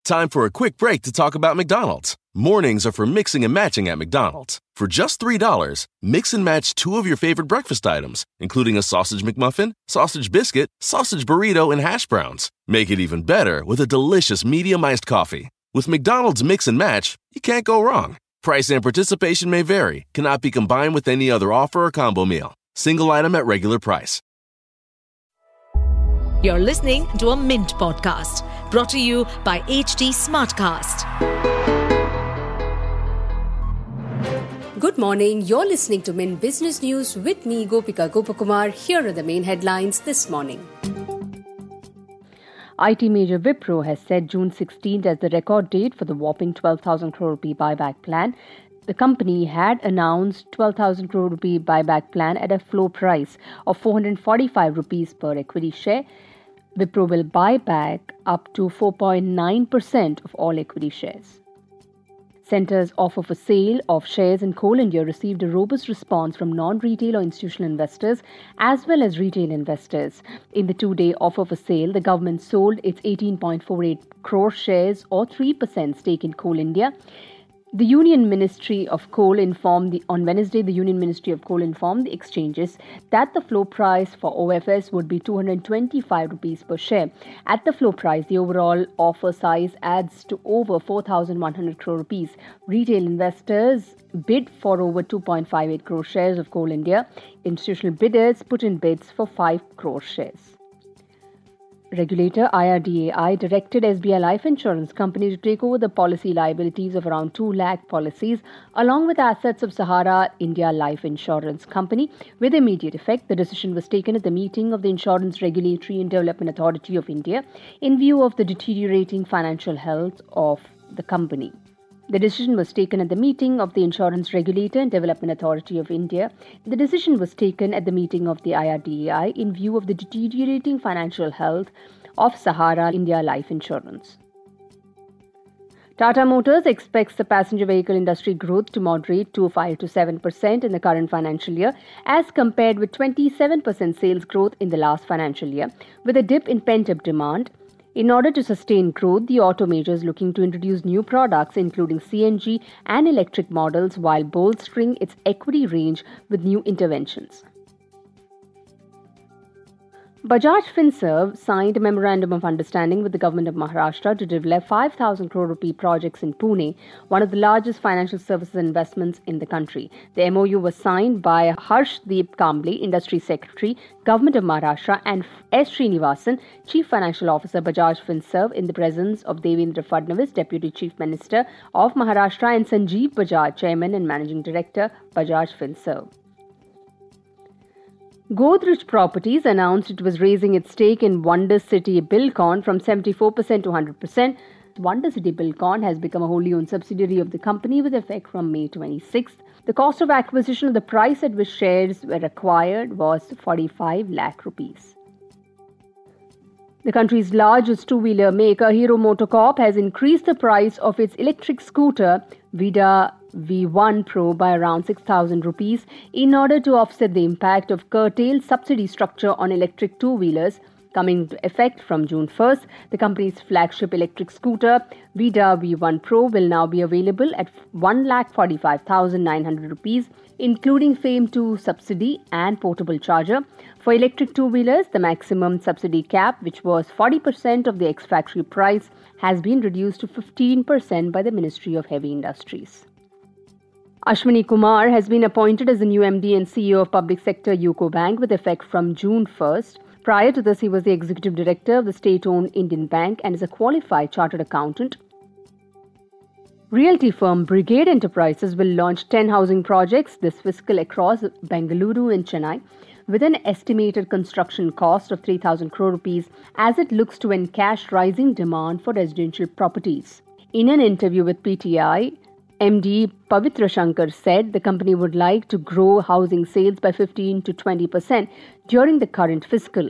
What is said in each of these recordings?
Time for a quick break to talk about McDonald's. Mornings are for mixing and matching at McDonald's. For just $3, mix and match 2 of your favorite breakfast items, including a sausage McMuffin, sausage biscuit, sausage burrito, and hash browns. Make it even better with a delicious medium iced coffee. With McDonald's Mix and Match, you can't go wrong. Price and participation may vary, cannot be combined with any other offer or combo meal. Single item at regular price. You're listening to a Mint podcast brought to you by HT Smartcast. Good morning. You're listening to Mint Business News with me, Gopika Gopakumar. Here are the main headlines this morning. IT major Wipro has set June 16th as the record date for the whopping 12,000 crore rupee buyback plan. The company had announced 12,000 crore rupee buyback plan at a floor price of 445 rupees per equity share. Wipro will buy back up to 4.9% of all equity shares. Centre's offer for sale of shares in Coal India received a robust response from non-retail or institutional investors as well as retail investors. In the 2-day offer for sale, the government sold its 18.48 crore shares or 3% stake in Coal India. The Union Ministry of Coal informed on Wednesday, the Union Ministry of Coal informed the exchanges that the floor price for OFS would be 225 rupees per share. At the floor price, the overall offer size adds to over 4,100 crore rupees. Retail investors bid for over 2.58 crore shares of Coal India. Institutional bidders put in bids for 5 crore shares. Regulator IRDAI directed SBI Life Insurance Company to take over the policy liabilities of around 2 lakh policies along with assets of Sahara India Life Insurance Company with immediate effect. The decision was taken at the meeting of the Insurance Regulatory and Development Authority of India in view of the deteriorating financial health of the company. The decision was taken at the meeting of the Insurance Regulator and Development Authority of India. The decision was taken at the meeting of the IRDAI in view of the deteriorating financial health of Sahara India Life Insurance. Tata Motors expects the passenger vehicle industry growth to moderate to 5 to 7% in the current financial year as compared with 27% sales growth in the last financial year, with a dip in pent-up demand. In order to sustain growth, the auto major is looking to introduce new products including CNG and electric models while bolstering its equity range with new interventions. Bajaj Finserv signed a memorandum of understanding with the government of Maharashtra to develop 5,000 crore rupee projects in Pune, one of the largest financial services investments in the country. The MOU was signed by Harshdeep Kamble, Industry Secretary, Government of Maharashtra, and S. Srinivasan, Chief Financial Officer, Bajaj Finserv, in the presence of Devendra Fadnavis, Deputy Chief Minister of Maharashtra, and Sanjeev Bajaj, Chairman and Managing Director, Bajaj Finserv. Godrej Properties announced it was raising its stake in Wonder City Bilcon from 74% to 100%. Wonder City Bilcon has become a wholly owned subsidiary of the company with effect from May 26th. The cost of acquisition of the price at which shares were acquired was 45 lakh rupees. The country's largest two-wheeler maker, Hero MotoCorp, has increased the price of its electric scooter, Vida V1 Pro, by around 6,000 rupees in order to offset the impact of curtailed subsidy structure on electric two-wheelers. Coming into effect from June 1st, the company's flagship electric scooter, Vida V1 Pro, will now be available at 1,45,900 rupees, including FAME 2 subsidy and portable charger. For electric two-wheelers, the maximum subsidy cap, which was 40% of the ex-factory price, has been reduced to 15% by the Ministry of Heavy Industries. Ashwini Kumar has been appointed as the new MD and CEO of public sector UCO Bank with effect from June 1st. Prior to this, he was the executive director of the state-owned Indian Bank and is a qualified chartered accountant. Realty firm Brigade Enterprises will launch 10 housing projects this fiscal across Bengaluru and Chennai, with an estimated construction cost of 3,000 crore rupees as it looks to encash rising demand for residential properties. In an interview with PTI, MD Pavitra Shankar said the company would like to grow housing sales by 15 to 20% during the current fiscal.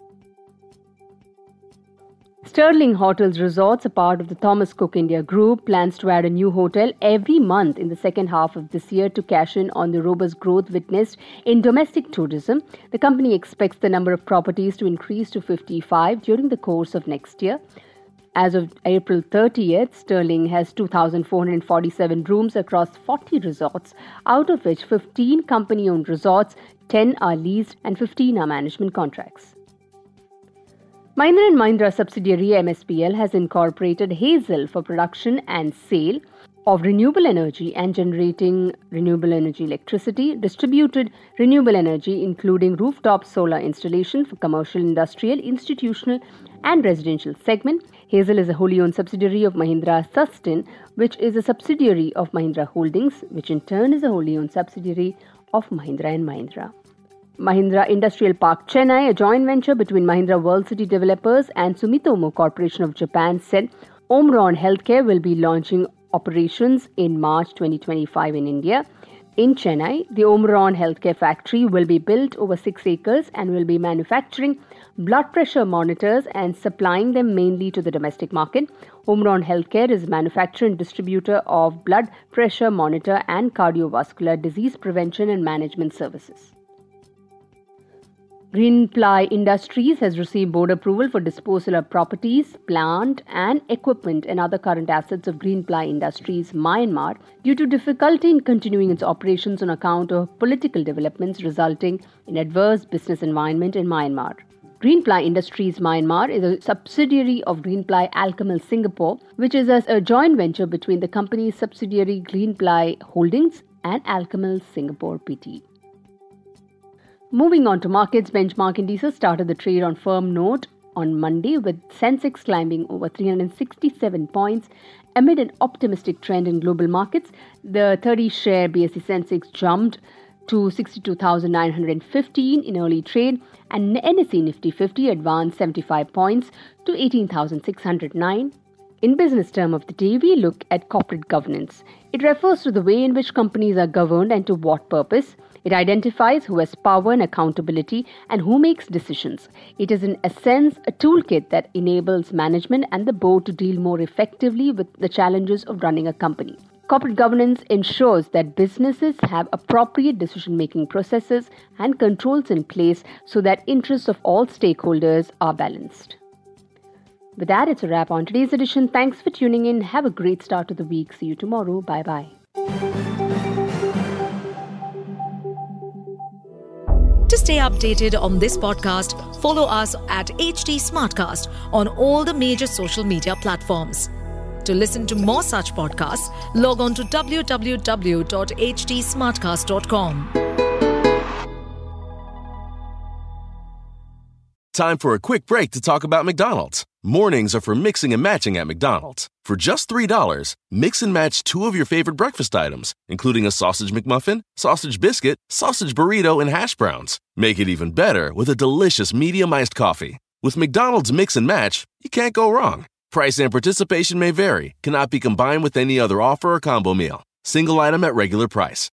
Sterling Hotels Resorts, a part of the Thomas Cook India Group, plans to add a new hotel every month in the second half of this year to cash in on the robust growth witnessed in domestic tourism. The company expects the number of properties to increase to 55 during the course of next year. As of April 30th, Sterling has 2,447 rooms across 40 resorts, out of which 15 company-owned resorts, 10 are leased and 15 are management contracts. Mahindra & Mahindra subsidiary MSPL has incorporated Hazel for production and sale of renewable energy and generating renewable energy electricity, distributed renewable energy including rooftop solar installation for commercial, industrial, institutional and residential segment. Hazel is a wholly owned subsidiary of Mahindra Sustain, which is a subsidiary of Mahindra Holdings, which in turn is a wholly owned subsidiary of Mahindra & Mahindra. Mahindra Industrial Park Chennai, a joint venture between Mahindra World City Developers and Sumitomo Corporation of Japan, said Omron Healthcare will be launching operations in March 2025 in India. In Chennai, the Omron Healthcare factory will be built over 6 acres and will be manufacturing blood pressure monitors and supplying them mainly to the domestic market. Omron Healthcare is a manufacturer and distributor of blood pressure monitor and cardiovascular disease prevention and management services. Greenply Industries has received board approval for disposal of properties, plant and equipment and other current assets of Greenply Industries, Myanmar, due to difficulty in continuing its operations on account of political developments resulting in adverse business environment in Myanmar. Greenply Industries Myanmar is a subsidiary of Greenply Alchemil Singapore, which is a joint venture between the company's subsidiary Greenply Holdings and Alchemil Singapore Pte. Moving on to markets, benchmark indices started the trade on firm note on Monday, with Sensex climbing over 367 points amid an optimistic trend in global markets. The 30-share BSE Sensex jumped to 62,915 in early trade, and NSE Nifty 50 advanced 75 points to 18,609. In business term of the day, we look at corporate governance. It refers to the way in which companies are governed and to what purpose. It identifies who has power and accountability and who makes decisions. It is in essence a toolkit that enables management and the board to deal more effectively with the challenges of running a company. Corporate governance ensures that businesses have appropriate decision-making processes and controls in place so that interests of all stakeholders are balanced. With that, it's a wrap on today's edition. Thanks for tuning in. Have a great start to the week. See you tomorrow. Bye-bye. To stay updated on this podcast, follow us at HT Smartcast on all the major social media platforms. To listen to more such podcasts, log on to www.htsmartcast.com. Time for a quick break to talk about McDonald's. Mornings are for mixing and matching at McDonald's. For just $3, mix and match 2 of your favorite breakfast items, including a sausage McMuffin, sausage biscuit, sausage burrito, and hash browns. Make it even better with a delicious medium iced coffee. With McDonald's Mix and Match, you can't go wrong. Price and participation may vary, cannot be combined with any other offer or combo meal. Single item at regular price.